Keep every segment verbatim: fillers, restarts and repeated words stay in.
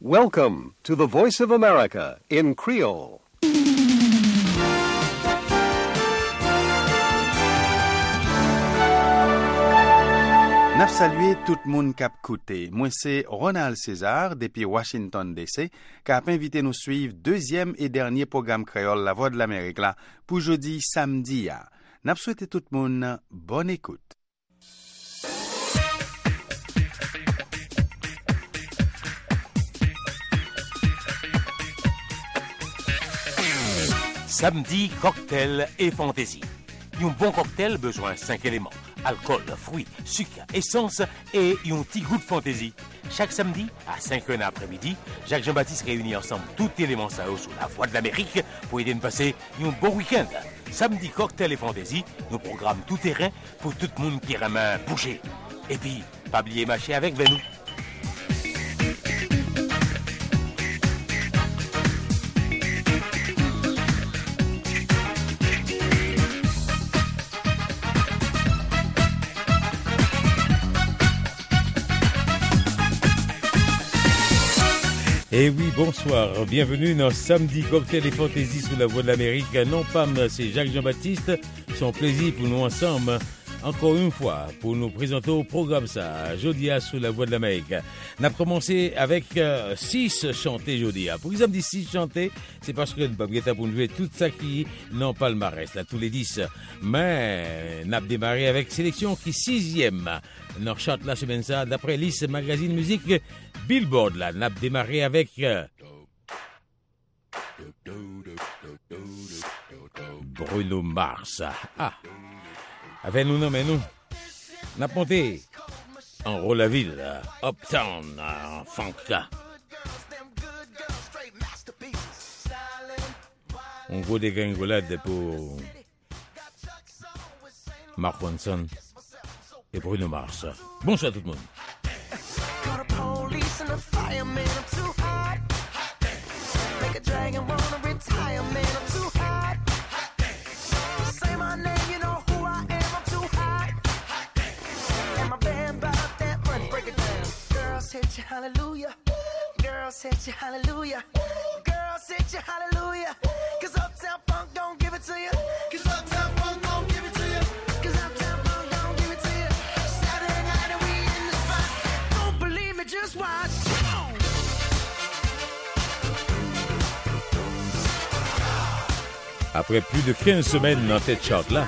Welcome to the Voice of America in Creole. N'a salué tout le monde qui a écouté. Moi, c'est Ronald César, depuis Washington, D C, qui a invité nous suivre deuxième et dernier programme créole La Voix de l'Amérique là, pour jeudi samedi. N'a souhaité tout le monde bonne écoute. Samedi, cocktail et fantaisie. Un bon cocktail besoin cinq éléments. Alcool, fruits, sucre, essence et un petit goût de fantaisie. Chaque samedi, à cinq heures après-midi, Jacques Jean-Baptiste réunit ensemble tous les éléments ça sur La Voix de l'Amérique pour aider nous passer un bon week-end. Samedi, cocktail et fantaisie, nous programmes tout terrain pour tout le monde qui aime bouger. Et puis, pas oublier marcher avec nous. Eh oui, bonsoir. Bienvenue dans Samedi Cocktail et Fantaisie sous La Voix de l'Amérique. Non, Pam, c'est Jacques Jean-Baptiste. Son plaisir pour nous ensemble, encore une fois, pour nous présenter au programme ça, Jodia sous La Voix de l'Amérique. On a commencé avec euh, six chantés Jodia. Pour exemple, dit six chantés, c'est parce que nous pas pour nous jouer tout ça qui n'ont pas le palmarès, là, tous les dix. Mais on a démarré avec sélection qui sixième. Nos chante la semaine ça, d'après Lys Magazine Musique Billboard, là, on a démarré avec euh, Bruno Mars. Ah, avec nous, non, mais nous, on a monté en Rolaville, Uptown, en funk. On voit des gringolades pour Mark Ronson et Bruno Mars. Bonsoir tout le monde. Hit you hallelujah, girls hit you hallelujah, girls hit you hallelujah, cause Uptown Funk don't give it to you, cause Uptown Funk don't give it to you, cause Uptown Funk don't give it to you, Saturday night and we in the spot, don't believe me, just watch, Après plus de quinze semaines dans cette charte-là,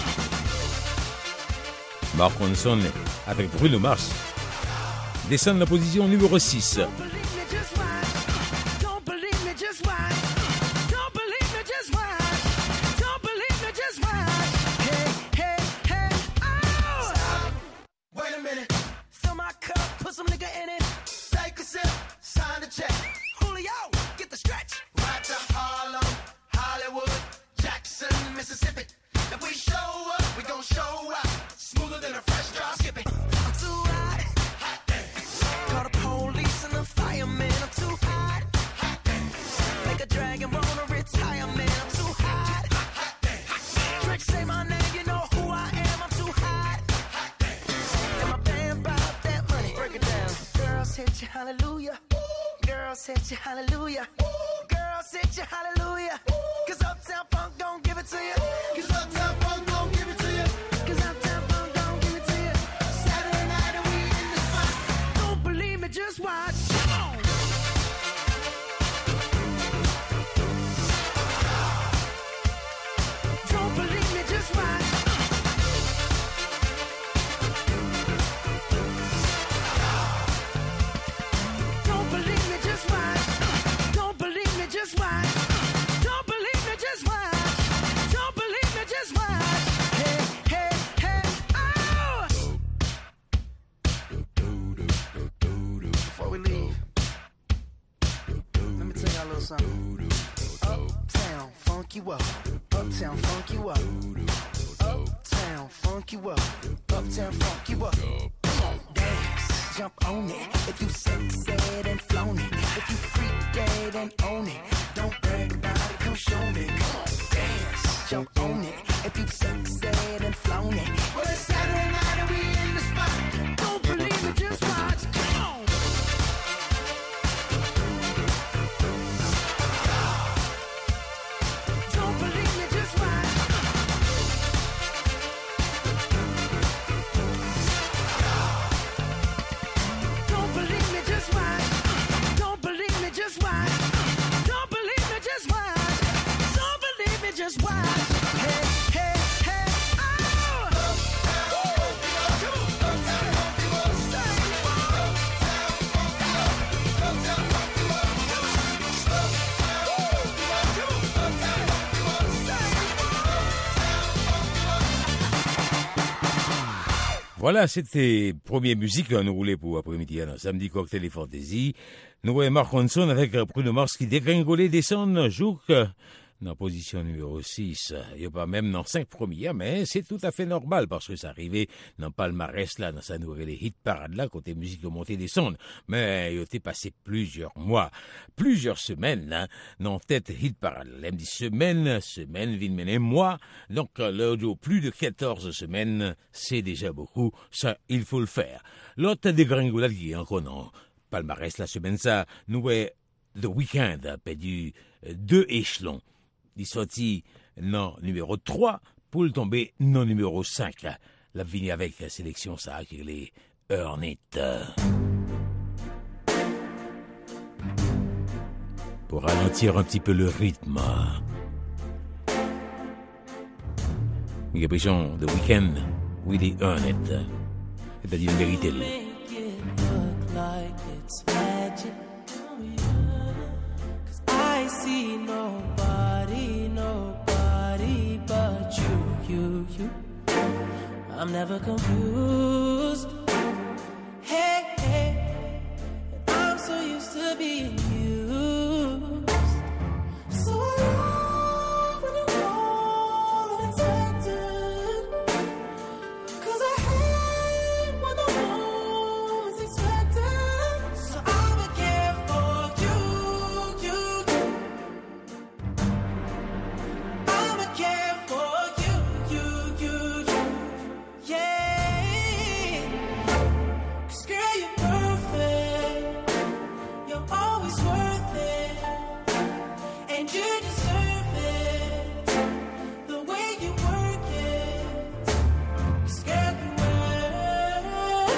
Mark Ronson avec Bruno Mars descend la position numéro six. hallelujah. Girls hit you hallelujah. Girls hit you hallelujah. Cause Uptown Funk don't give it to you. Cause Uptown Funk don't give it to you. Cause Uptown Funk don't give it to you. Saturday night and we in the spot. Don't believe me, just watch. Don't believe me, just watch. Just watch. Don't believe me, just watch. Don't believe me, just watch. Hey, hey, hey, oh! Before we leave, let me tell y'all a little something. Uptown, funk you up. Uptown, funk you up. Uptown, funk you up. Uptown, funk you up. Come on, dance, jump on it. If you sexed and flown it. If you freak dead and own it. Don't brag about it, come show me. Come on, dance, jump on it. If you've sexed and flown it. Well, it's Saturday night and we in the spot. Don't believe me, just watch. Come on. Voilà, c'était première musique que nous roulait pour après-midi, dans Samedi Cocktail et Fantaisie. Nous voyons Mark Ronson avec Bruno Mars qui dégringolait descend jour dans position numéro six. Il n'y a pas même dans cinq premières, mais c'est tout à fait normal parce que ça arrivait dans le palmarès là, dans sa nouvelle hit parade là, côté musique de montée descendre. Mais il a été passé plusieurs mois, plusieurs semaines, hein, dans tête hit parade. Elle me dit semaine, semaine, vient mener mois. Donc, l'audio, plus de quatorze semaines, c'est déjà beaucoup. Ça, il faut le faire. L'autre dégringolade qui est encore non. Palmarès la semaine ça, nous voyons The Weeknd a perdu deux échelons. Il sorti non numéro trois pour le tomber non numéro cinq. La vini avec la sélection ça qui est les Earn It. Pour ralentir un petit peu le rythme. Il y a besoin de Weeknd, Willie Earn It. C'est-à-dire une vérité. I see nobody, nobody but you, you, you. I'm never confused. Hey, hey, I'm so used to being used. So I love when you roll unexpected. 'Cause I hate when the moment's expected. So I'ma care for you, you, you. I'ma care for you, you, you, you. Yeah. 'Cause girl, you're perfect. You're always worth it. And you deserve it. The way you work it. 'Cause girl, you earned it.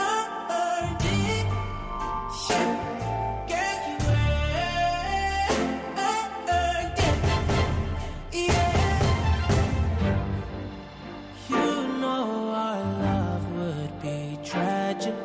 Yeah. Girl, you earned it. Yeah. You know our love would be tragic.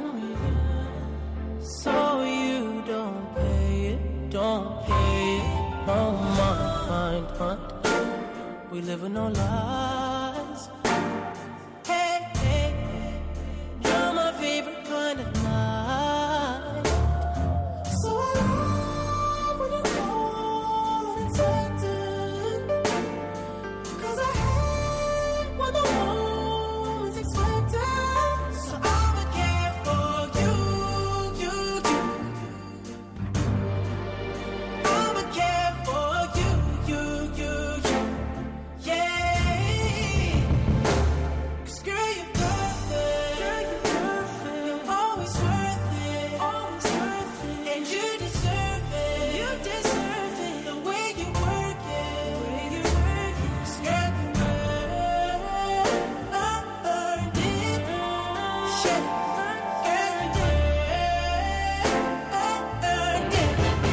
So you don't pay it, don't pay it. Oh my, mind, mind. We live with no lies. Hey, hey, you're my favorite kind of night. So I love when you call unexpected. 'Cause I hate when the moment's expected. So I'ma care for you, you, you. I'ma care for you, you, you, you. Yeah. 'Cause girl, you're perfect. You're always worth it. Always worth it. And you deserve it. You deserve it. The way you work it. The way you work it. 'Cause girl, you earned it. Shit. Girl, you earned it.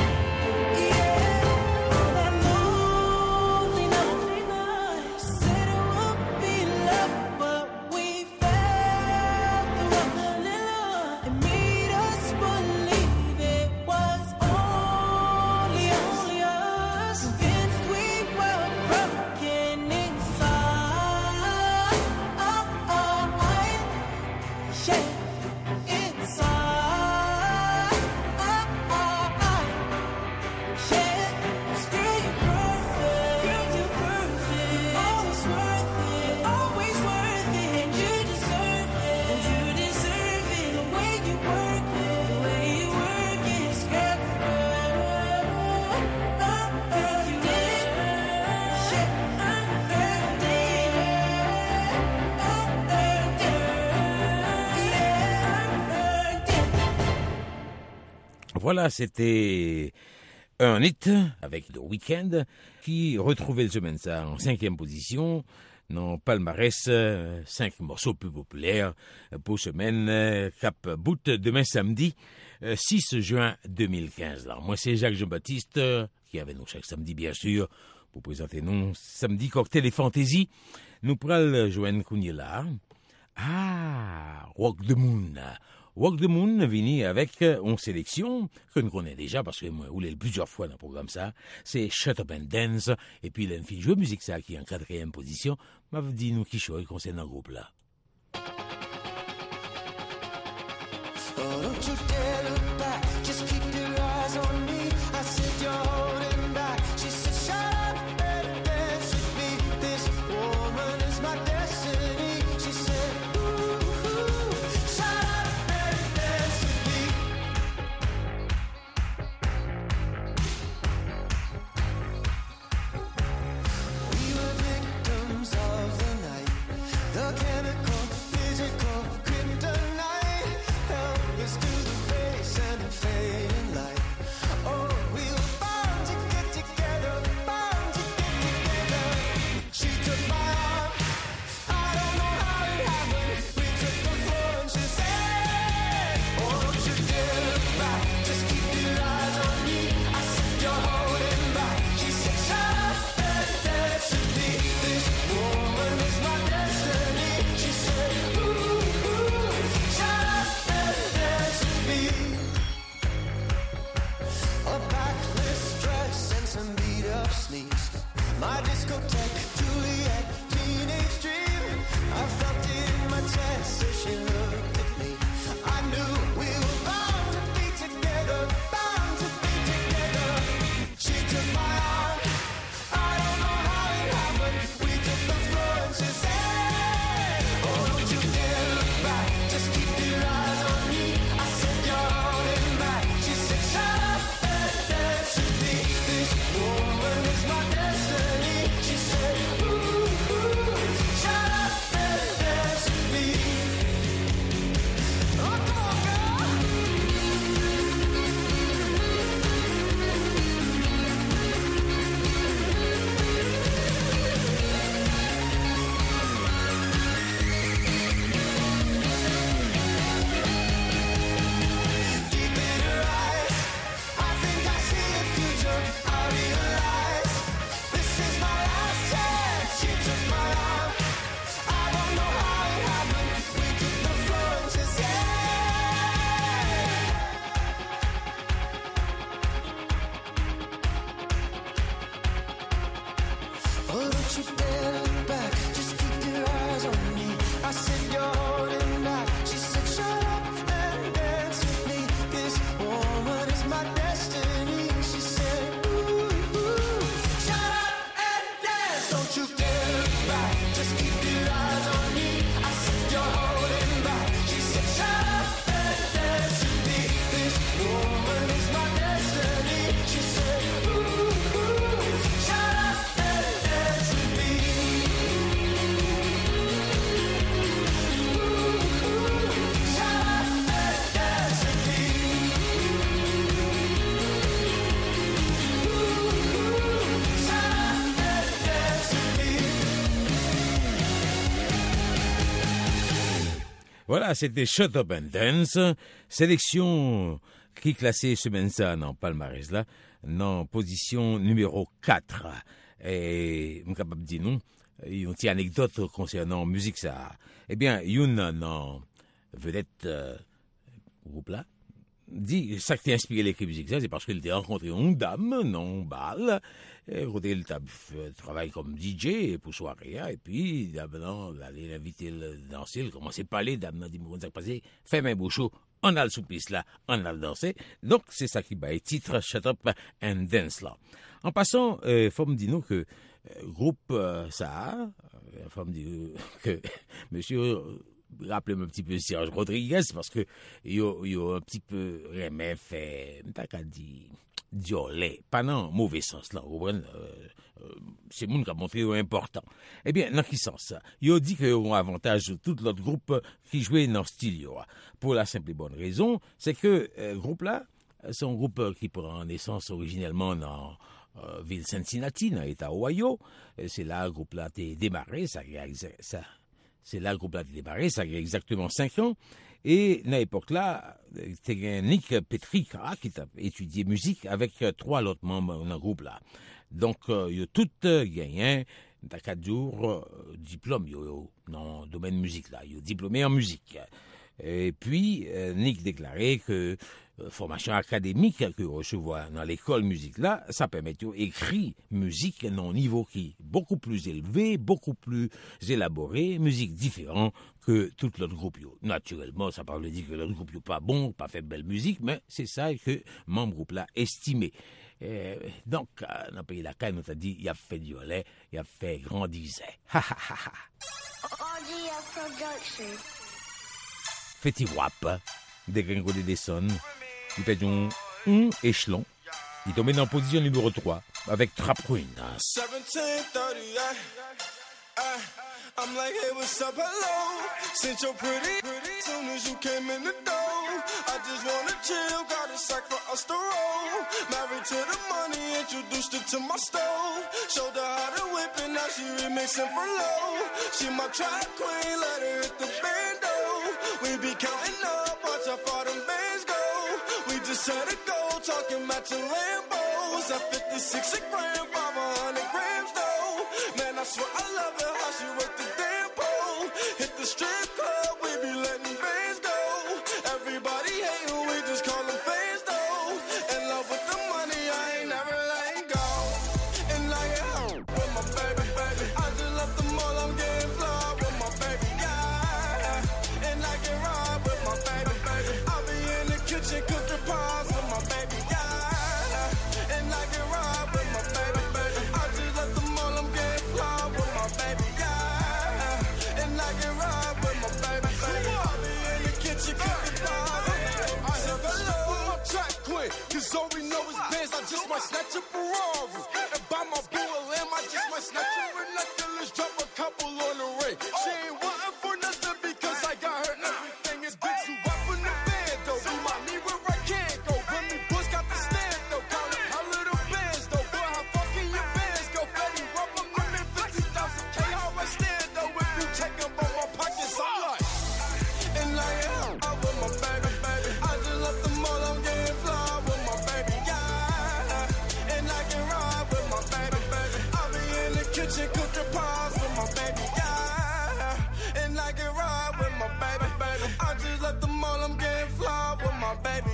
Yeah. All that lonely night. Said it would be love, but we felt the rush. It made us believe it was only only us. Convinced we were broken inside. Oh, oh, yeah. Inside. Oh, oh, yeah. 'Cause girl, you're perfect. Girl, you're perfect. Always worth it. Always worth it. And you deserve it. And you deserve it. The way you work it. The way you work it. 'Cause girl, you earned it. You did. Shit. Earned it. Earned it. Yeah. Earned it. Voilà, c'était un hit avec The Weeknd qui retrouvait le semaine ça en cinquième position dans palmarès, euh, cinq morceaux plus populaires pour semaine euh, cap bout demain samedi euh, six juin deux mille quinze. Alors, moi c'est Jacques Jean-Baptiste euh, qui est avec nous chaque samedi bien sûr pour présenter nous samedi cocktail et fantaisie. Nous pourrons joindre Kounila. Ah, Walk the Moon. Walk the Moon vini avec une sélection que nous connaissons déjà parce que moi, roulé plusieurs fois dans le programme ça. C'est Shut Up and Dance. Et puis, il a une fille jouer musique ça qui est en quatrième position. M'a dit nous qui choisit concernant le groupe là. Oh, don't you dare look back, just keep your eyes on me. I said you're holding back. She said shut up and dance with me. This woman is my destiny. She said ooh, ooh, shut up and dance with me. We were victims of the night, the chemical, physical kryptonite, helpless to the face and the fading light. Oh, we were bound to get together, bound to get together. She took my arm, I don't know how it happened. We took the floor and she said, oh, don't you dare look back, just keep your eyes on me. I said you're holding back. She said shut up and dance with me. This woman is my destiny. She said ooh, ooh, shut up and dance with me. A backless dress and some beat up sneaks. My discotheque, Juliet, teenage dream. I felt it in my chest as she looked at me. I knew we were bound to be together, bound to be together. She took my arm, I don't know how it happened. We took the floor and she said, oh, don't you dare look back, just keep your eyes on me. I said you're holding back. She said shut up and dance with me. This woman is my destiny. She said ooh, ooh, shut up and dance with me. Oh, come on, girl. Deep in her eyes, I think I see a future. I realize this is my last chance. She took my arm, I don't know how it happened. We took the floor and she said, oh, don't you dare look back, just keep your eyes on me. I said you're holding back. She said shut up and dance with me. This woman is my destiny. She said ooh, ooh, shut up and dance. Don't you dare look back, just keep your eyes on me. I said you're holding back. She said shut up and dance with me. This woman is my destiny. She said ooh, ooh, shut up and dance with me. Ooh, ooh, shut up and dance with me. Ooh, ooh, shut up and dance with me. Voilà, c'était Shut Up and Dance, sélection qui classée semaine ça dans palmarès là, dans position numéro quatre. Et je suis capable de dire non, il y a une petite anecdote concernant musique ça. Eh bien, il y a une non, vedette euh, groupe là, dit ça qui a inspiré l'équipe musique ça, c'est parce qu'elle a rencontré une dame, non, balle, et côté elle travaille comme D J pour soirée, et puis d'abord elle l'inviter le danser, elle commençait à parler, dame n'a dit mon ça passé, fais mes beaux shows, on a le souplice là, on a le danser, donc c'est ça qui bat le titre Shut Up and Dance là. En passant, il euh, faut me dire nous que euh, groupe euh, ça, il euh, faut me dire que monsieur euh, rappelez-moi un petit peu Serge Rodriguez parce que yo yo un petit peu remè fait t'as qu'à dire diolé pas dans mauvais sens là vous comprenez euh, euh, c'est moun qui a montré important. Eh bien dans quel sens ça yo dit que ont avantage sur tout l'autre groupe qui jouait dans style yo pour la simple et bonne raison c'est que euh, groupe là c'est un groupe qui prend naissance originellement dans euh, ville Cincinnati dans l'état Ohio. C'est là le groupe là a démarré ça ça c'est là le groupe là a démarré ça a exactement cinq ans. Et dans l'époque là, c'était Nick Petri qui a étudié musique avec trois autres membres dans le groupe là. Donc, euh, ils ont tous gagné dans quatre jours euh, diplôme yo, dans le domaine musique là. Ils ont diplômé en musique. Et puis, euh, Nick déclarait que formation académique que recevoir dans l'école musique là, ça permet d'écrire musique à un niveau qui est beaucoup plus élevé, beaucoup plus élaboré, musique différente que tout l'autre groupe. Naturellement, ça ne veut pas dire que l'autre groupe n'est pas bon, pas fait de belle musique, mais c'est ça que mon groupe là estimé. Euh, donc, dans le pays de la Caille, nous a dit, il a fait du lait, il a fait grandiser. Ha ha ha ha. Petit wap, dégringolé des sons, il fait un, un échelon, il tombe dans la position numéro trois, avec Trap Queen. I'm like, hey, what's up, hello? Since you're pretty, pretty, soon as you came in the door, I just wanna chill, got a sack for us to roll. Married to the money, introduced her to my stove. Showed her how to whip it, now she remixing for low. She my track queen, let her hit the bando. We be counting up, watch how far them bands go. We just set a goal, talking matching Lambos. At fifty-six a gram, five hundred grams though. Man, I swear I love her, how she work the damn pole. Hit the strip club, we be letting bands go. Everybody hating, we just call them fans though. In love with the money, I ain't never letting go. And like it home with my baby, baby. I just left the mall, I'm getting fly with my baby, yeah. And I can ride with my baby, baby. I'll be in the kitchen cooking pies with my baby, yeah. And I can ride with my baby, baby. I just left the mall, I'm getting fly with my baby, yeah. And I can ride with my baby, baby. I'll be in the kitchen cooking pies. I said hello, my track queen, cause all we know is bands. I just might snatch a Ferrari and buy my boo a lamb. I just might snatch her a necklace, drop a couple on the ring. She ain't wanting for nothing because I got her. Everything is big, so up in the band though. Remind me where I can't go. Remy Bush got the stand though. Count up how little bands though. Boy, how fucking your bands go. Fetty rub them women fifty thousand K. How I stand though. If you check up on my pockets, I'm like, and like it out with my baby, baby. I just left the mall, I'm getting fly with my baby, yeah. And I can ride with my baby, baby. I'll be in the kitchen cooking pies with my baby, yeah. And I can ride with my baby, baby. I just left the mall, I'm getting fly with my baby,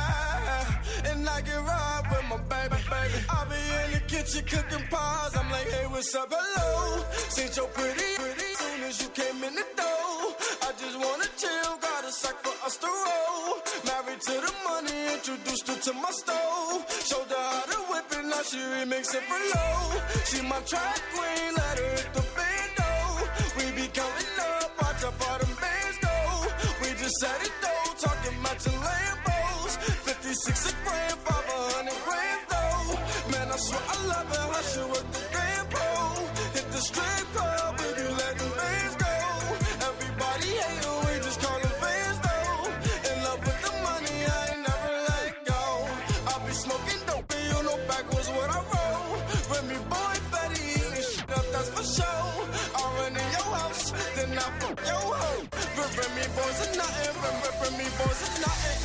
yeah. And I can ride with my baby, baby. I'll be in the kitchen cooking pies. I'm like, hey, what's up, hello? Since you're pretty, pretty, soon as you came in the door, I just wanna chill, got a sack for us to roll. Married to the money, introduced her to my stove. Showed her how to whip it, now she remixing for low. She my track queen, let her hit the bando. We be counting up, watch how far them bands go. We just set it though, talking matching Lambos. fifty-six a gram, five hundred grams though. Man, I swear I love her, how she work the damn pole. Hit the strip club, we be letting bands go. Everybody hating, we just call them fans though. In love with the money, I ain't never let go. I be smoking dope, and you know backwards what I roll. Remy boy, Fetty, eating shit up, that's for sure. I run in your house, then I fuck your hoe. Remy boys are nothing, Remy boys are nothing.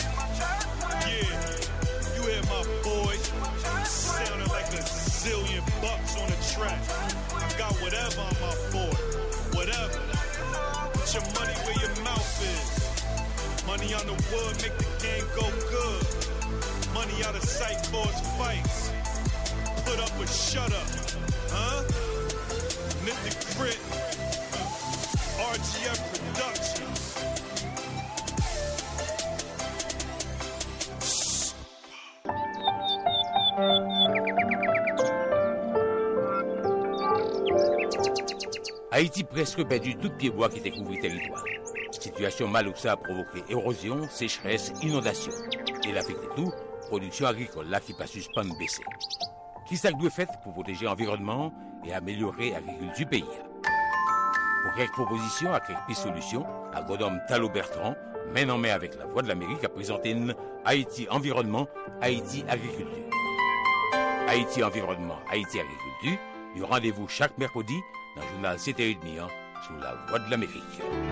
Yeah, you hear my boys sounding like a zillion bucks on the track. I got whatever on my board, whatever. Put your money where your mouth is. Money on the wood, make the game go good. Money out of sight for its fights. Put up or shut up, huh? Nip the Crit, R G F Productions. Haïti presque perdu tout pied bois qui découvrit le territoire. Situation malouxa a provoqué érosion, sécheresse, inondation. Et l'affecté tout, production agricole là qui pas suspendre baisser. Qui ça doit faire pour protéger l'environnement et améliorer l'agriculture du pays? Pour quelques propositions, à quelques solutions, agronome Talo Bertrand, main en main avec la Voix de l'Amérique, a présenté une Haïti Environnement, Haïti Agriculture. Haïti Environnement, Haïti Agriculture, du rendez-vous chaque mercredi dans le journal sept heures trente sous la Voix de l'Amérique.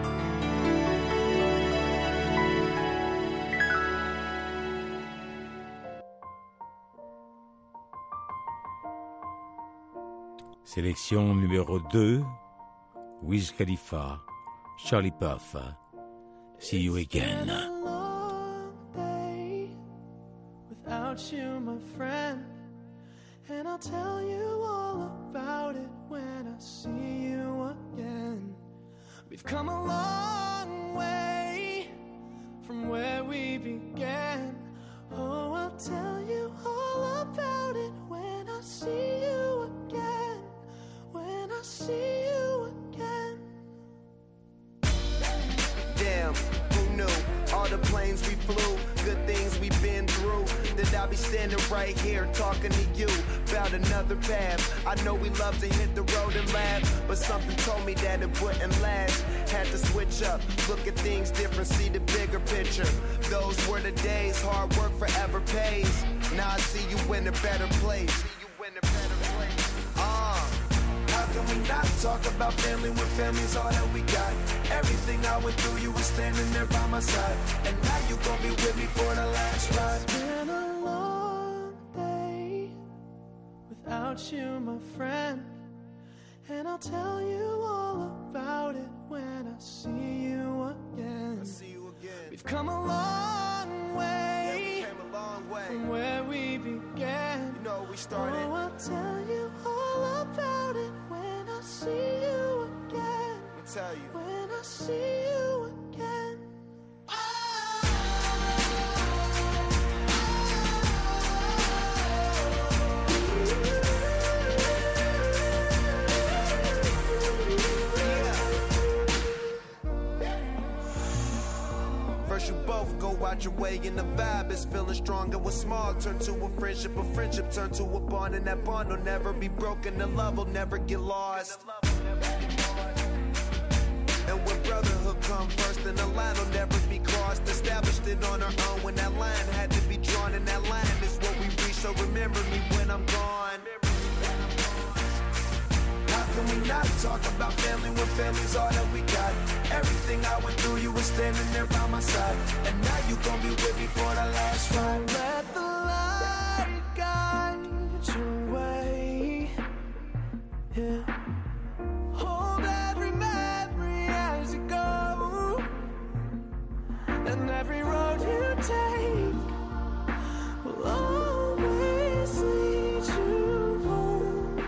Sélection numéro deux, Wiz Khalifa, Charlie Puth, See You Again. without you, my friend. And I'll tell you all about it when I see you again. We've come a long way from where we began. Oh, I'll tell you all about it when I see you again. When I see you again. Damn, who knew? All the planes we flew, good things we've been through. That I'll be standing right here talking to you about another path. I know we love to hit the road and laugh, but something told me that it wouldn't last. Had to switch up, look at things different, see the bigger picture. Those were the days, hard work forever pays. Now I see you in a better place. See you in a better place. Uh. How can we not talk about family when family's all that we got? Everything I went through, you were standing there by my side. And now you gon' be with me for the last ride. It's been a long day without you, my friend. And I'll tell you all about it when I see you again. I see you again. We've come a long way, yeah, we came a long way from where we began. You know we started. Oh, I'll tell you all about it when I see you again. Let me tell you. When I see you again. First you both go out your way and the vibe is feeling strong. And what's small turn to a friendship, a friendship turn to a bond. And that bond will never be broken, the love will never get lost. And when brotherhood come first, then the line will never be crossed. Established it on our own when that line had to be drawn. And that line is what we reach, so remember me when I'm gone. How can we not talk about family when family's all that we got? Everything I went through, you were standing there by my side. And now you gon' be with me for the last ride. Let the light guide your way. Yeah. Hold every memory as you go. And every road you take will always lead you home.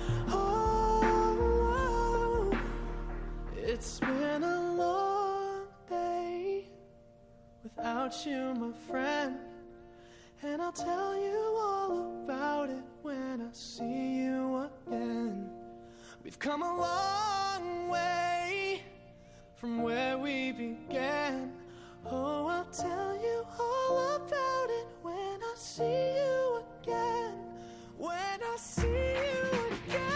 Oh, it's been a long day without you, my friend. And I'll tell you all about it when I see you again. We've come a long way from where we began. Oh, I'll tell you all about it when I see you again. When I see you again.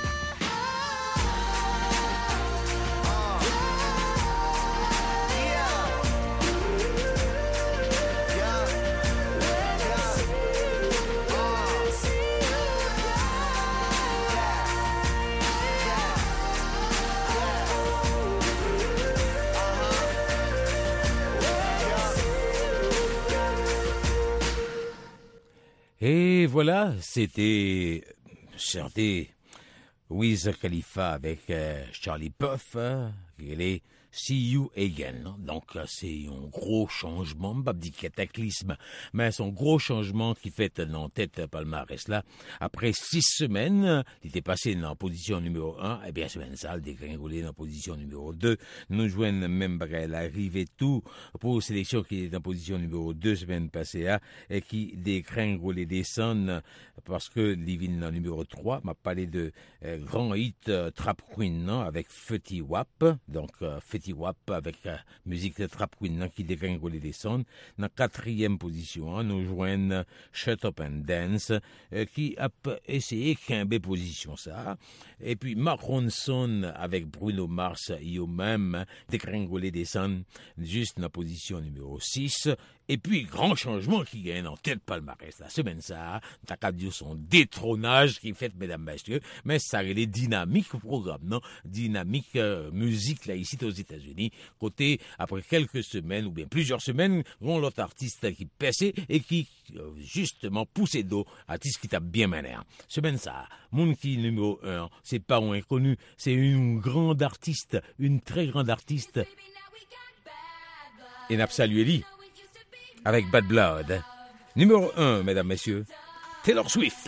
Et voilà, c'était chanté Wiz Khalifa avec euh, Charlie Puth, hein, qui est See You Again. Donc, c'est un gros changement, pas dit cataclysme, mais c'est un gros changement qui fait dans tête palmarès là. Après six semaines, il était passé dans la position numéro un, et bien, semaine ça, il dégringolé dans la position numéro deux. Nous joignons même l'arrivée tout pour sélection qui est en position numéro deux semaine passée, hein, et qui dégringolé descend parce que Livin dans numéro trois m'a parlé de euh, grand hit euh, Trap Queen, non, avec Fetty Wap, donc euh, Fetty Wap avec euh, musique de Trap Queen, non, qui dégringolé descend. Dans quatrième position, hein, nous joignons Shut Up and Dance, euh, qui a essayé qu'un belle position ça. Et puis Mark Ronson avec Bruno Mars, eux-mêmes, dégringolé descend juste dans la position numéro six. Et puis, grand changement qui gagne en tête palmarès. La semaine ça, t'as qu'à dire son détrônage qui fait, mesdames, messieurs, mais ça est dynamique au programme, non? Dynamique euh, musique, là, ici, aux États-Unis. Côté, après quelques semaines, ou bien plusieurs semaines, on l'autre artiste qui pèsait et qui, euh, justement, poussait d'eau, artiste qui t'a bien mené. Semaine ça, mon qui numéro un, c'est pas un inconnu, c'est une grande artiste, une très grande artiste. Et n'a pas salué lui. Avec Bad Blood, Numéro un, mesdames, messieurs, Taylor Swift.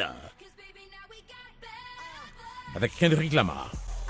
Avec Kendrick Lamar.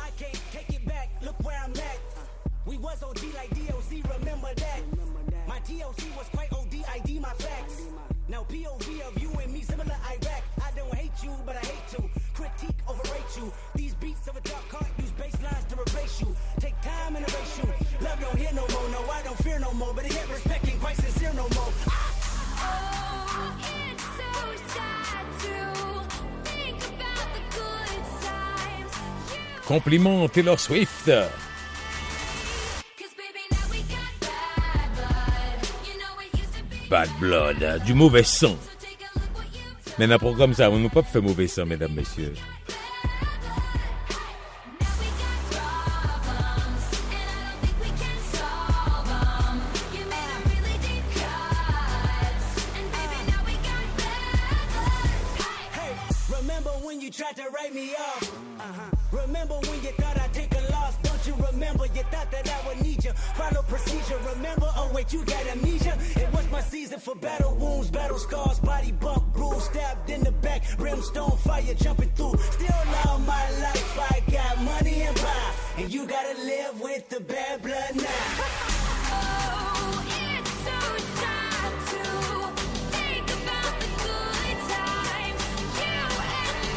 We was O G like D O C, remember that? My D O C was quite O D, I D my facts. Now P O V of you and me, similar Iraq. I don't hate you, but I hate to critique, overrate you. These beats of a dark heart use bass lines to replace you. Take time and erase you. Love don't hear no more, no, I don't fear no more. But it hit respect ain't quite sincere no more. Oh, it's so sad to think about the good times. Compliment Taylor Swift. Bad blood, du mauvais sang. Mais dans un programme ça, on ne peut pas faire mauvais sang, mesdames, messieurs. Remember when you tried to write me off? Uh-huh. Remember when you thought I'd take a loss? Don't you remember? You thought that I would need you. Follow procedure. Remember? Oh wait, you got amnesia. It was my season for battle wounds, battle scars, body bump, bruise, stabbed in the back, brimstone fire jumping through. Still love my life. I got money and power, and you gotta live with the bad blood now. Oh, it's so sad to think about the good times, you and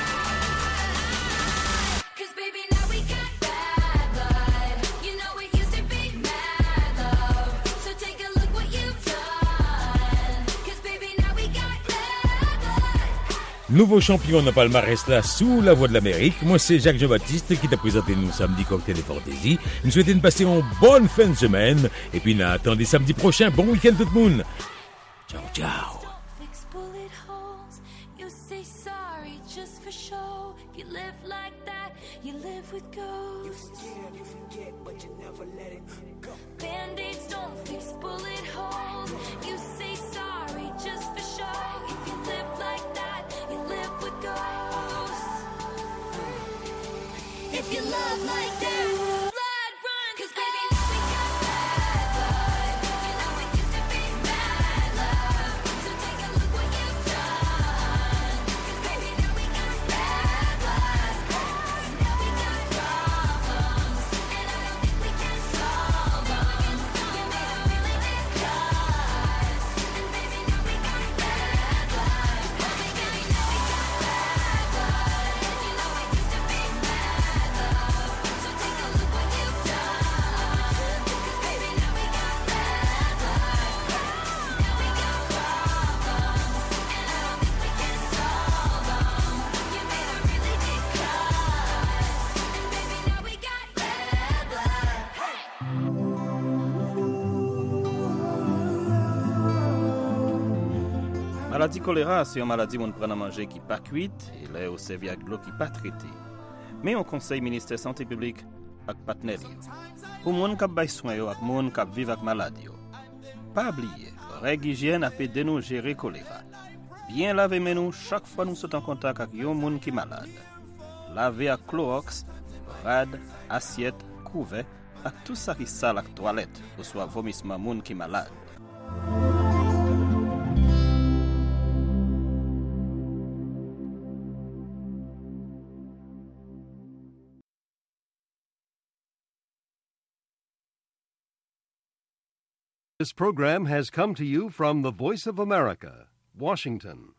I. 'Cause baby, now we got bad blood. You know it used to be mad love. So take a look what you've done. 'Cause baby, now we got bad blood. Nouveau champion dans palmarès là sous la voix de l'Amérique. Moi c'est Jacques Jean-Baptiste qui t'a présenté nous samedi Cocktail et Fantaisie. Nous souhaitons de passer une bonne fin de semaine et puis attendez samedi prochain. Bon week-end tout le monde. Ciao ciao. Fix bullet holes. You say sorry just for show. You live like that. You live with ghosts. You forget, but you never let it go. Band-aids don't fix bullet holes. You say sorry just for show. If you live like that, you live with ghosts. If you love like that, blood run. 'Cause baby, now we got bad blood. You know it used to be bad love. So take a look what you've done. 'Cause baby, now we got bad blood. Now we got problems, and I don't think we can solve them. You made a really big cuts, and baby, now we got bad blood. Baby, now we got bad blood. You know it used to be bad love. So take a look what you've done. 'Cause baby, now we got bad blood. Now we got problems, and I don't think we can solve them. You made a really big cuts, and baby, now we got bad blood. Maladie choléra, c'est une maladie où on prend à manger qui pas cuite et là au servi avec l'eau qui pas traitée. Mais on conseille ministère santé publique avec partenaire pour moun k'ap bay soin yo ak moun k'ap vive ak maladie yo. Pas oublier, règle hygiène a aidé nous gérer choléra. Bien laver mains nous chaque fois nous sommes en contact avec yon moun qui malade. Laver avec Clorox, rad, assiette, couvert ak tout ça qui sale ak toilette ou soit vomissement moun qui malade. This program has come to you from the Voice of America, Washington.